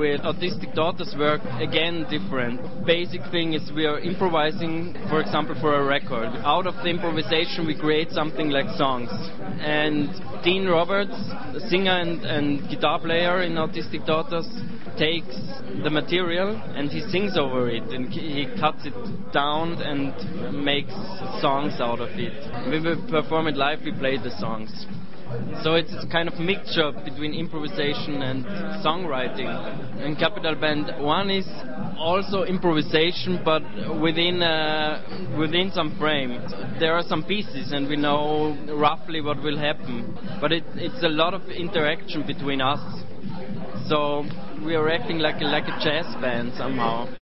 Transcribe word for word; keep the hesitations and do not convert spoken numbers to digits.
with Autistic Daughters work again different. Basic thing is we are improvising, for example, for a record. Out of the improvisation we create something like songs. And Dean Roberts, the singer and, and guitar player in Autistic Daughters, takes the material and he sings over it, and he cuts it down and makes songs out of it. When we perform it live, we play the songs. So it's a kind of mixture between improvisation and songwriting. In Capital Band one is also improvisation, but within uh, within some frame. There are some pieces and we know roughly what will happen, but it, it's a lot of interaction between us. So we are acting like a, like a jazz band somehow.